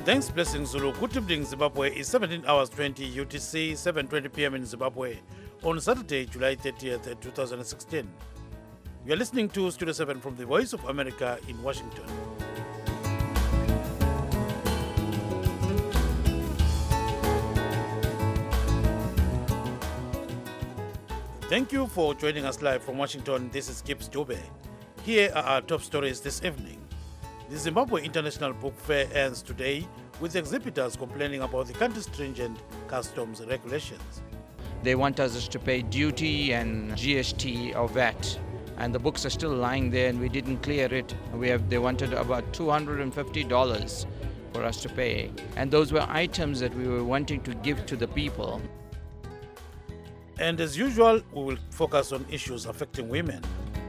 Thanks, Blessing Zulu. Good evening, Zimbabwe. It's 17 hours 20 UTC, 7:20 p.m. in Zimbabwe on Saturday, July 30th, 2016. You are listening to Studio 7 from the Voice of America in Washington. Thank you for joining us live from Washington. This is Gibbs Dube. Here are our top stories this evening. The Zimbabwe International Book Fair ends today with exhibitors complaining about the country's stringent customs regulations. They want us to pay duty and GST or VAT, and the books are still lying there and we didn't clear it. They wanted about $250 for us to pay, and those were items that we were wanting to give to the people. And as usual, we will focus on issues affecting women.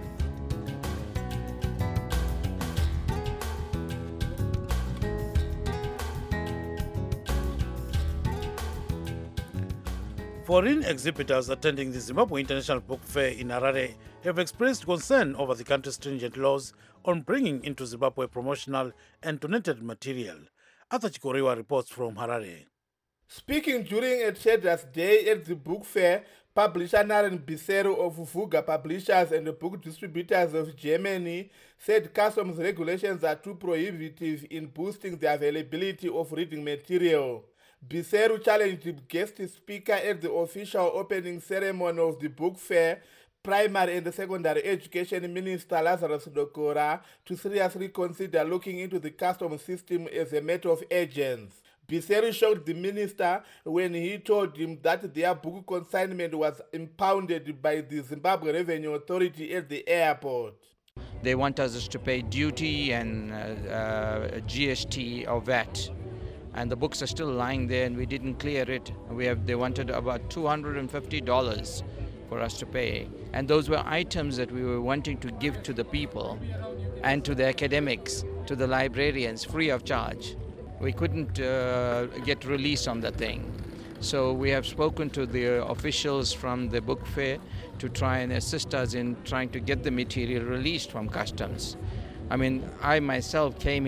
Foreign exhibitors attending the Zimbabwe International Book Fair in Harare have expressed concern over the country's stringent laws on bringing into Zimbabwe promotional and donated material. Arthur Chikoriwa reports from Harare. Speaking during a Traders' Day at the book fair, publisher Naren Bisero of Vuga Publishers and the Book Distributors of Germany said customs regulations are too prohibitive in boosting the availability of reading material. Bisero challenged the guest speaker at the official opening ceremony of the book fair, Primary and Secondary Education Minister Lazarus Dokora, to seriously consider looking into the customs system as a matter of urgency. Bisero shocked the minister when he told him that their book consignment was impounded by the Zimbabwe Revenue Authority at the airport. They want us to pay duty and GST or VAT, and the books are still lying there and we didn't clear it. They wanted about $250 for us to pay, and those were items that we were wanting to give to the people and to the academics, to the librarians, free of charge. We couldn't get release on the thing. So we have spoken to the officials from the book fair to try and assist us in trying to get the material released from customs. I mean, I myself came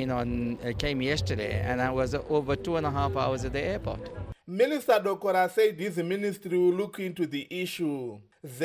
yesterday and I was over 2.5 hours at the airport. Minister Dokora said his ministry will look into the issue.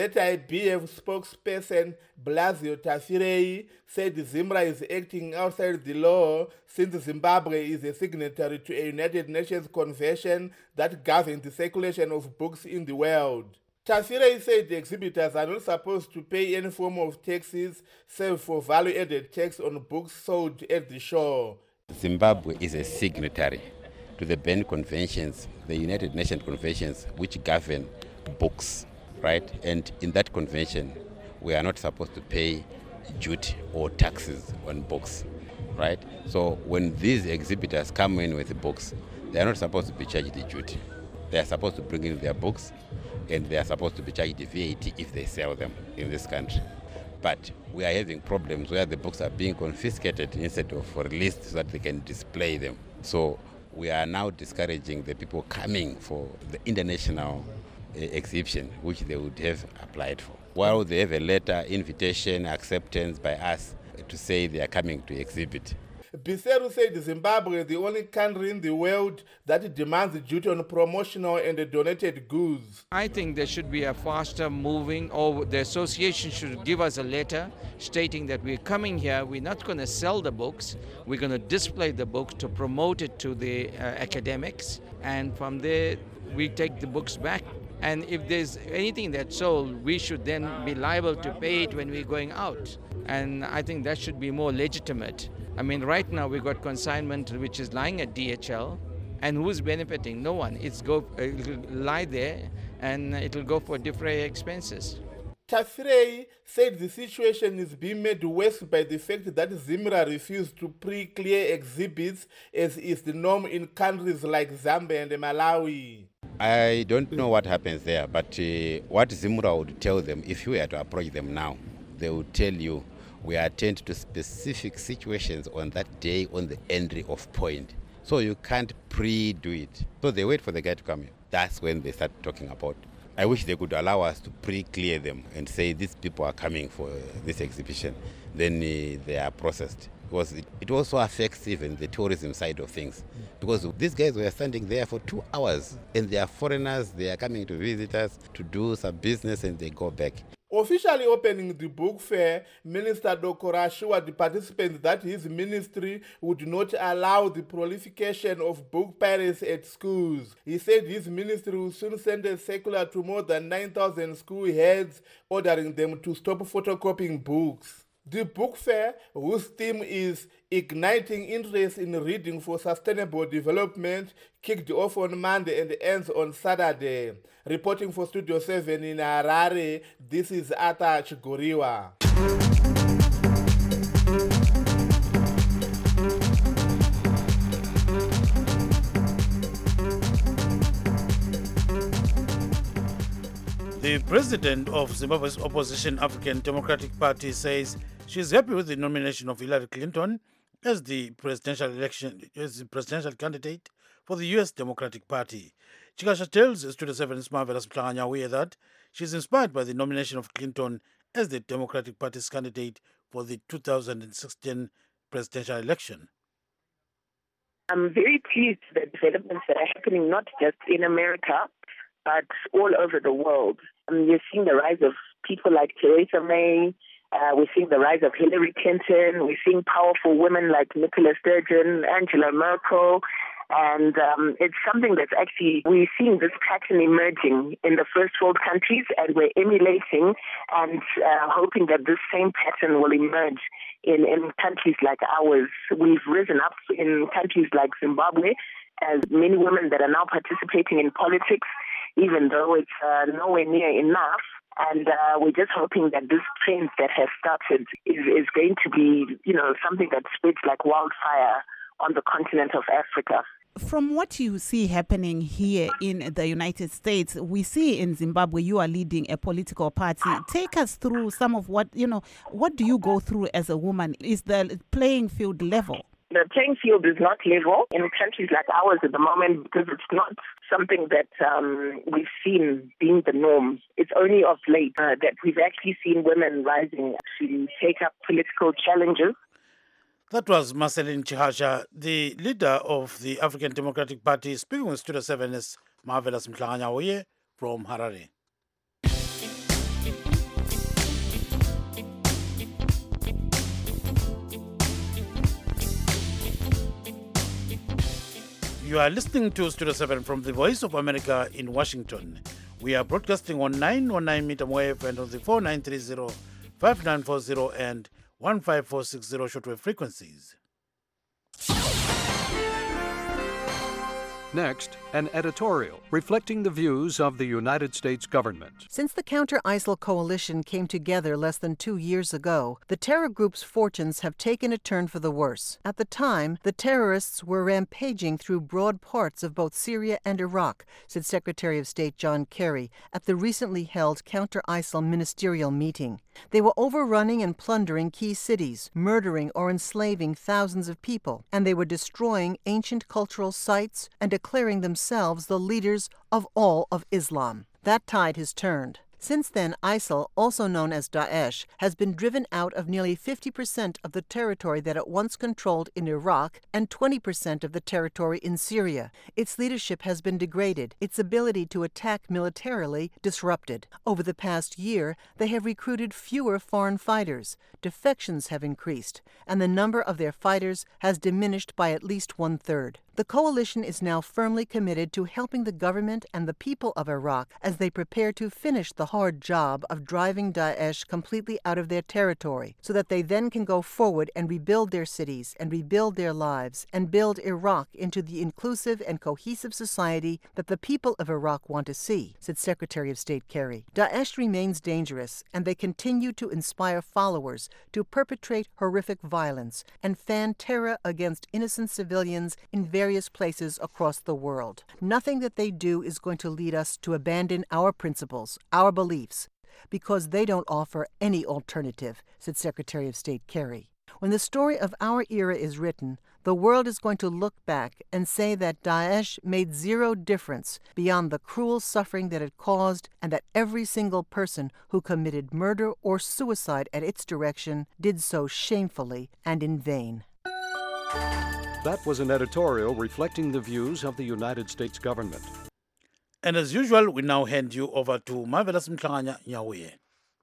ZIBF spokesperson Blasio Tafirei said Zimra is acting outside the law since Zimbabwe is a signatory to a United Nations convention that governs the circulation of books in the world. Tafirei said the exhibitors are not supposed to pay any form of taxes save for value-added tax on books sold at the show. Zimbabwe is a signatory to the Berne Conventions, the United Nations conventions which govern books, right? And in that convention, we are not supposed to pay duty or taxes on books, right? So when these exhibitors come in with the books, they are not supposed to be charged the duty. They are supposed to bring in their books, and they are supposed to be charged the VAT if they sell them in this country. But we are having problems where the books are being confiscated instead of released so that they can display them. So we are now discouraging the people coming for the international exhibition, which they would have applied for. While they have a letter, invitation, acceptance by us to say they are coming to exhibit. Bisero said Zimbabwe is the only country in the world that demands duty on promotional and donated goods. I think there should be a faster moving, or the association should give us a letter stating that we're coming here, we're not going to sell the books, we're going to display the books to promote it to the academics, and from there we take the books back. And if there's anything that's sold, we should then be liable to pay it when we're going out. And I think that should be more legitimate. I mean, right now we've got consignment which is lying at DHL, and who's benefiting? No one. It'll lie there and it'll go for defray expenses. Tafirei said the situation is being made worse by the fact that Zimra refused to pre-clear exhibits as is the norm in countries like Zambia and Malawi. I don't know what happens there, but what Zimra would tell them, if you were to approach them now, they would tell you, we attend to specific situations on that day on the entry of point. So you can't pre-do it. So they wait for the guy to come in. That's when they start talking about. I wish they could allow us to pre-clear them and say these people are coming for this exhibition. Then they are processed. because it also affects even the tourism side of things. Because these guys were standing there for 2 hours, and they are foreigners, they are coming to visit us to do some business, and they go back. Officially opening the book fair, Minister Dokora assured the participants that his ministry would not allow the proliferation of book pirates at schools. He said his ministry will soon send a circular to more than 9,000 school heads, ordering them to stop photocopying books. The book fair, whose theme is Igniting Interest in Reading for Sustainable Development, kicked off on Monday and ends on Saturday. Reporting for Studio 7 in Harare, this is Arthur Chigoriwa. The president of Zimbabwe's opposition African Democratic Party says she is happy with the nomination of Hillary Clinton as the presidential candidate for the U.S. Democratic Party. Chikasha tells Studio 7's Marvelous Mhlanga that she is inspired by the nomination of Clinton as the Democratic Party's candidate for the 2016 presidential election. I'm very pleased with the developments that are happening not just in America, but all over the world. You're seeing the rise of people like Theresa May. We're seeing the rise of Hillary Clinton. We're seeing powerful women like Nicola Sturgeon, Angela Merkel. And it's something that's actually, we're seeing this pattern emerging in the first world countries, and we're emulating and hoping that this same pattern will emerge in countries like ours. We've risen up in countries like Zimbabwe as many women that are now participating in politics, even though it's nowhere near enough. And we're just hoping that this trend that has started is going to be, something that spreads like wildfire on the continent of Africa. From what you see happening here in the United States, we see in Zimbabwe you are leading a political party. Take us through some of what do you go through as a woman? Is the playing field level? The playing field is not level in countries like ours at the moment because it's not something that we've seen being the norm. It's only of late that we've actually seen women rising to take up political challenges. That was Marceline Chihasha, the leader of the African Democratic Party, speaking with Studio 7's Marvelous Mhlanga from Harare. You are listening to Studio 7 from the Voice of America in Washington. We are broadcasting on 919 meter wave and on the 4930, 5940 and 15460 shortwave frequencies. Next, an editorial reflecting the views of the United States government. Since the Counter-ISIL coalition came together less than 2 years ago, the terror group's fortunes have taken a turn for the worse. At the time, the terrorists were rampaging through broad parts of both Syria and Iraq, said Secretary of State John Kerry at the recently held Counter-ISIL ministerial meeting. They were overrunning and plundering key cities, murdering or enslaving thousands of people, and they were destroying ancient cultural sites and declaring themselves the leaders of all of Islam. That tide has turned. Since then, ISIL, also known as Daesh, has been driven out of nearly 50% of the territory that it once controlled in Iraq and 20% of the territory in Syria. Its leadership has been degraded, its ability to attack militarily disrupted. Over the past year, they have recruited fewer foreign fighters, defections have increased, and the number of their fighters has diminished by at least 1/3. The coalition is now firmly committed to helping the government and the people of Iraq as they prepare to finish the hard job of driving Daesh completely out of their territory, so that they then can go forward and rebuild their cities and rebuild their lives and build Iraq into the inclusive and cohesive society that the people of Iraq want to see, said Secretary of State Kerry. Daesh remains dangerous, and they continue to inspire followers to perpetrate horrific violence and fan terror against innocent civilians in various places across the world. Nothing that they do is going to lead us to abandon our principles, our beliefs, because they don't offer any alternative, said Secretary of State Kerry. When the story of our era is written, the world is going to look back and say that Daesh made zero difference beyond the cruel suffering that it caused, and that every single person who committed murder or suicide at its direction did so shamefully and in vain. That was an editorial reflecting the views of the United States government. And as usual, we now hand you over to Marvelous Mhlanga Nyahuye.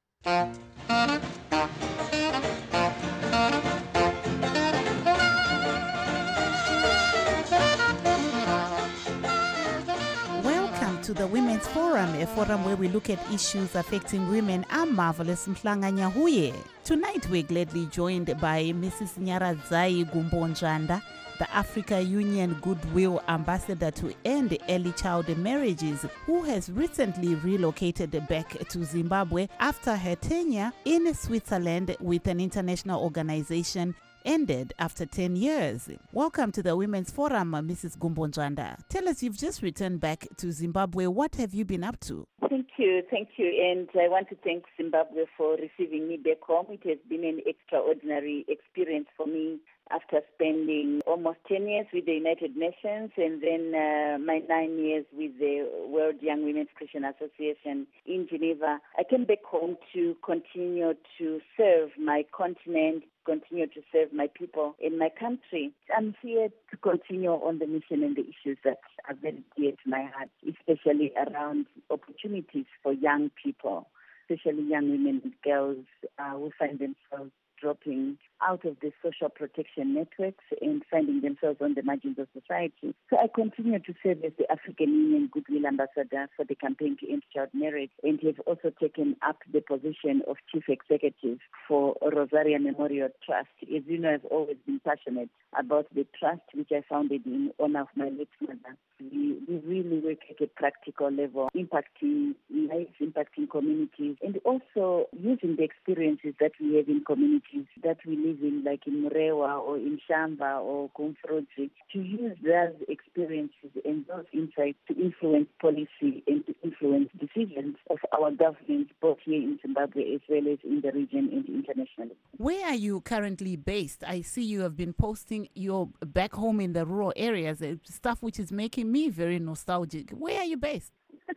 Welcome to the Women's Forum, a forum where we look at issues affecting women. I'm Marvelous Mhlanga Nyahuye. Tonight we're gladly joined by Mrs. Nyaradzai Gumbonjanda, the Africa Union Goodwill Ambassador to End Early Child Marriages, who has recently relocated back to Zimbabwe after her tenure in Switzerland with an international organization ended after 10 years. Welcome to the Women's Forum, Mrs. Gumbonjanda. Tell us, you've just returned back to Zimbabwe. What have you been up to? Thank you. And I want to thank Zimbabwe for receiving me back home. It has been an extraordinary experience for me after spending almost 10 years with the United Nations and then my 9 years with the World Young Women's Christian Association in Geneva. I came back home to continue to serve my continent, continue to serve my people in my country. I'm here to continue on the mission and the issues that are very dear to my heart, especially around opportunities for young people, especially young women and girls who find themselves dropping out of the social protection networks and finding themselves on the margins of society. So I continue to serve as the African Union Goodwill Ambassador for the campaign to end child marriage, and have also taken up the position of Chief Executive for Rosaria Memorial Trust. As you know, I've always been passionate about the trust which I founded in honor of my late mother. We really work at a practical level, impacting lives, impacting communities, and also using the experiences that we have in communities that we live in, like in Murewa or in Shamba or Kumfrodzi, to use those experiences and those insights to influence policy and to influence decisions of our governments, both here in Zimbabwe as well as in the region and internationally. Where are you currently based? I see you have been posting your back home in the rural areas, stuff which is making me very nostalgic. Where are you based?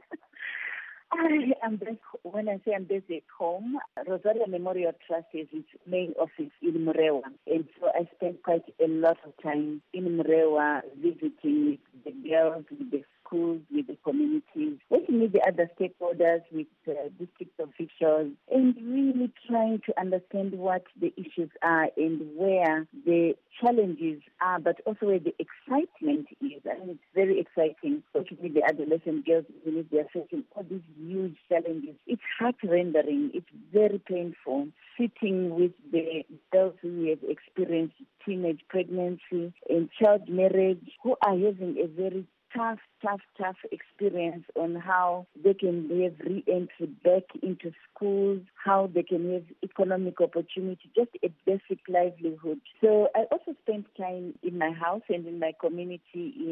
I am back. When I say I'm based at home, Rosaria Memorial Trust is its main office in Murewa. And so I spend quite a lot of time in Murewa visiting with the girls, with the schools, with the communities, working with the other stakeholders, with district officials, and really trying to understand what the issues are and where the challenges are, but also where the excitement is. I mean, it's very exciting working with the adolescent girls, even if they're facing all these huge challenges. It's heart-rendering. It's very painful. Sitting with the girls who have experienced teenage pregnancy and child marriage, who are having a very tough experience on how they can have re-entry back into schools, how they can have economic opportunity, just a basic livelihood. So I also spent time in my house and in my community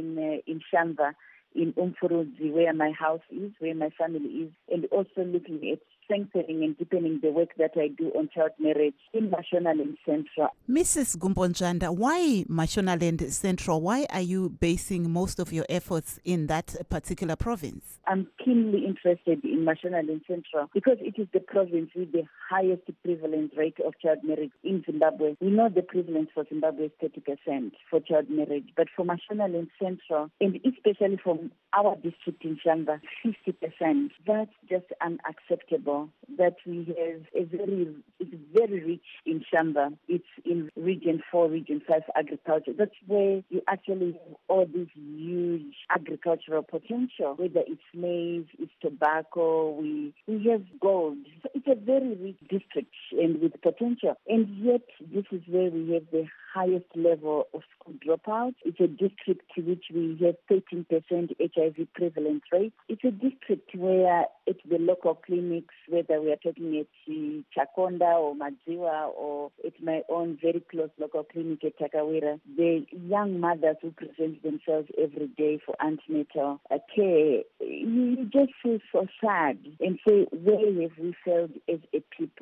in Shamba, in Umfurudzi, where my house is, where my family is, and also looking at strengthening and deepening the work that I do on child marriage in Mashonaland Central. Mrs. Gumbonjanda, why Mashonaland Central? Why are you basing most of your efforts in that particular province? I'm keenly interested in Mashonaland Central because it is the province with the highest prevalence rate of child marriage in Zimbabwe. We know the prevalence for Zimbabwe is 30% for child marriage, but for Mashonaland Central, and especially from our district in Shamba, 50%. That's just unacceptable. That we have it's very rich in Shamba. It's in Region 4, Region 5 agriculture. That's where you actually have all this huge agricultural potential, whether it's maize, it's tobacco, we have gold. So it's a very rich district and with potential. And yet this is where we have the highest level of school dropouts. It's a district to which we have 13% HIV prevalence rate. It's a district where at the local clinics, whether we are talking at Chakonda or Madziwa or at my own very close local clinic at Takawira, the young mothers who present themselves every day for antenatal care, you just feel so sad and say, where have we failed as a people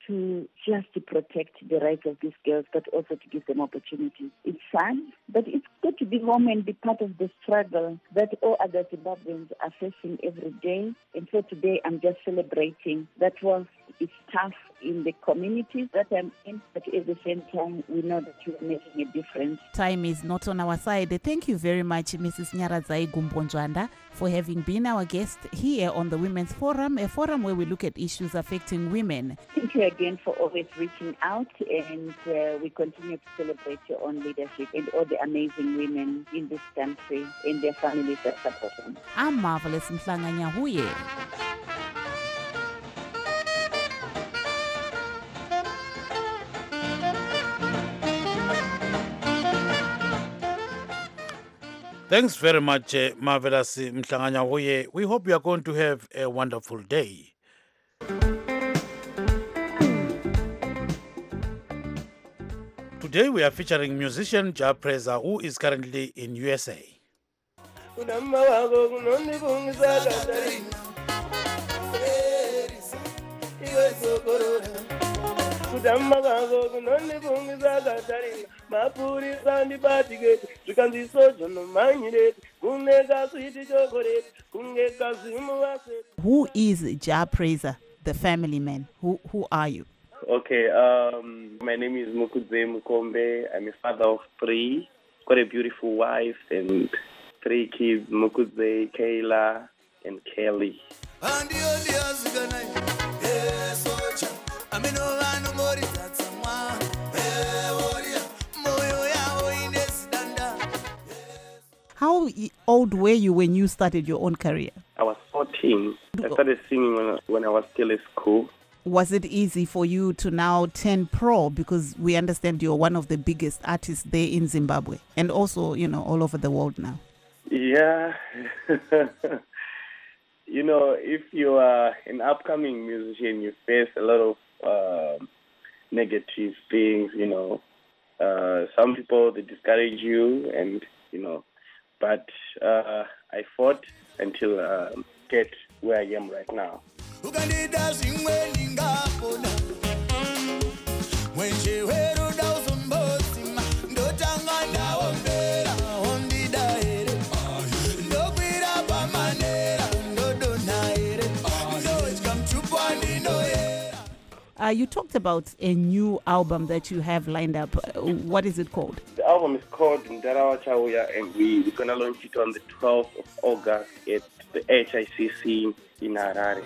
to just to protect the rights of these girls, but also to give them opportunities. It's sad, but it's good to be home and be part of the struggle that all other Zimbabweans are facing every day. And so today I'm just celebrating that whilst it's tough in the communities that I'm in, but at the same time, we know that we're making a difference. Time is not on our side. Thank you very much, Mrs. Nyaradzai Gumbonjwanda, for having been our guest here on the Women's Forum, a forum where we look at issues affecting women. Thank you again for always reaching out, and we continue to celebrate your own leadership and all the amazing women in this country and their families that support them. I'm Marvelous Mhlanganya Huye. Thanks very much, Marvelous Mhlanganya Huye. We hope you are going to have a wonderful day. Today we are featuring musician Jah Prayzah, who is currently in USA. Who is Jah Prayzah, the family man? Who are you? Okay, my name is Mukudze Mukombe. I'm a father of 3. Got a beautiful wife and 3 kids, Mukudze, Kayla, and Kelly. How old were you when you started your own career? I was 14. I started singing when I was still at school. Was it easy for you to now turn pro? Because we understand you're one of the biggest artists there in Zimbabwe and also, all over the world now. Yeah. If you are an upcoming musician, you face a lot of negative things, Some people, they discourage you and, but I fought until get where I am right now. You talked about a new album that you have lined up. What is it called? The album is called Ndarawa Chauya, and we're going to launch it on the 12th of August at the HICC in Harare.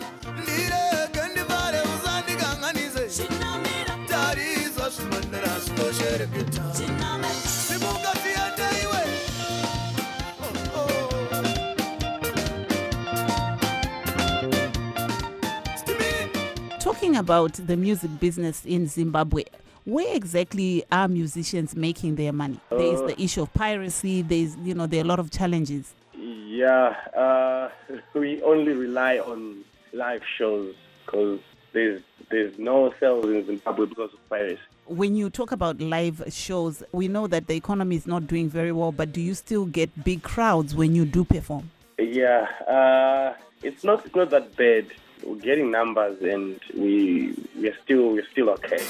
Talking about the music business in Zimbabwe, where exactly are musicians making their money? There is the issue of piracy. There are a lot of challenges. Yeah, we only rely on live shows because there's no sales in Zimbabwe because of piracy. When you talk about live shows, we know that the economy is not doing very well, but do you still get big crowds when you do perform? Yeah, it's not that bad. We're getting numbers and we're still okay.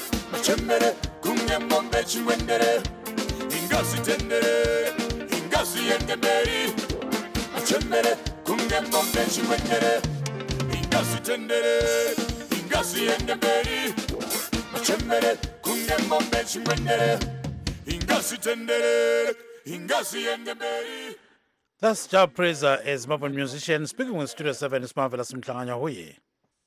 That's Jah Prayzah, a Zimbabwean musician, speaking with Studio 7. It's Marvelous Mhlanganya Huye.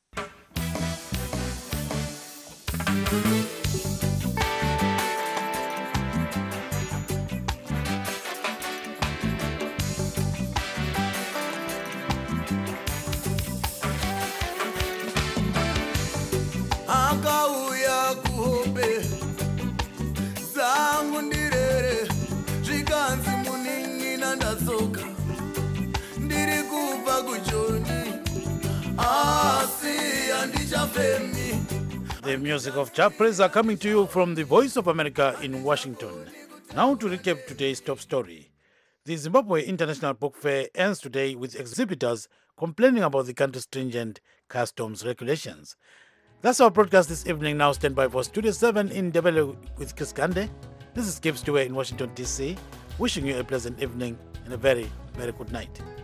The music of Jah Prayzah coming to you from the Voice of America in Washington. Now to recap today's top story. The Zimbabwe International Book Fair ends today with exhibitors complaining about the country's stringent customs regulations. That's our broadcast this evening. Now stand by for Studio 7 in Ndebele with Chris Gande. This is Gibbs Dewey in Washington, D.C., wishing you a pleasant evening and a very, very good night.